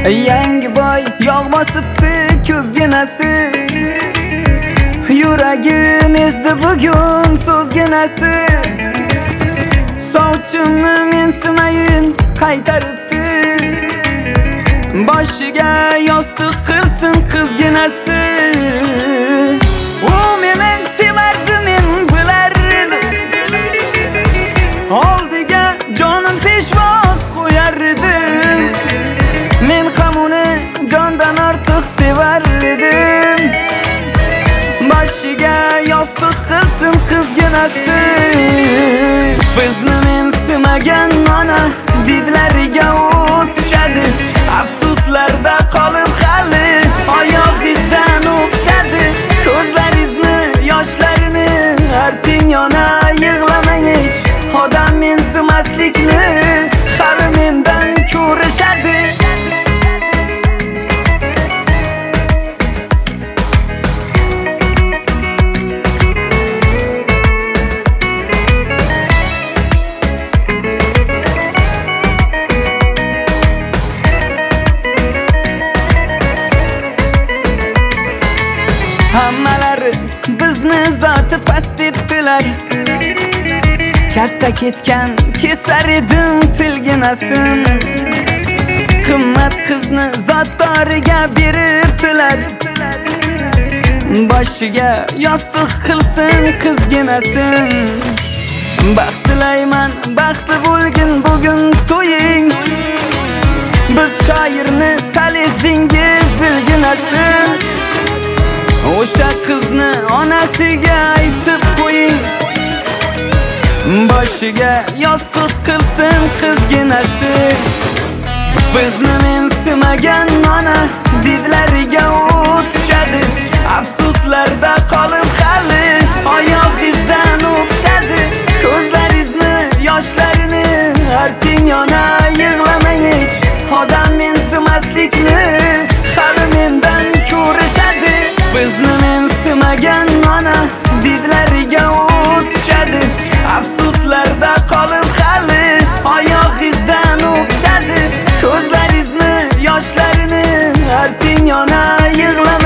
Yangi boy yog' bosibdi ko'zginasi. Yuragim ezdi bugun so'zginasi. Sovchimni mensimayin qaytaribdi. Boshiga yostiq qilsin qizginasi. U meni sevardi, men bilar edim. Oldiga jonim peshvoz qo'yar edim. Men ham uni jondan ortiq sevar edim. Boshiga yostiq qilsin qizginasi. Bizni mensimagan ona didlariga o't tushadi. Afsuslarda qolib hali oyoq izdan o'pishadi. Ko'zlaringizni yoshlarini arting yana yig'lamang hech. Odam mensimaslikni hali mendan ko'rishadi. Hammalari bizni zoti past debdilar. Katta ketgan kesar edim tilginasin. Qimmat qizni zotdoriga beribdilar. Boshiga yostiq qilsin qizginasin. Baxt tilayman, baxtli bo'lgin bugun to'ying. Biz shoirni sal ezdingiz dilginasin. O'sha qizni onasiga aytib qo'ying. Boshiga yostiq qilsin qizginasi. Bizni mensimagan ona didlariga o't tushadi. Afsuslarda qolib hali oyoq izdan o'pishadi. Ko'zlaringizni yoshlarini arting yana yig'lamang hech. Odam mensimaslikni hali mendan ko'rishadi. Bizni mensimagan ona didlariga o't tushadi. Afsuslarda qolib hali oyoq izdan o'pishadi. Ko'zlaringizni yoshlarini arting yana yig'lamang.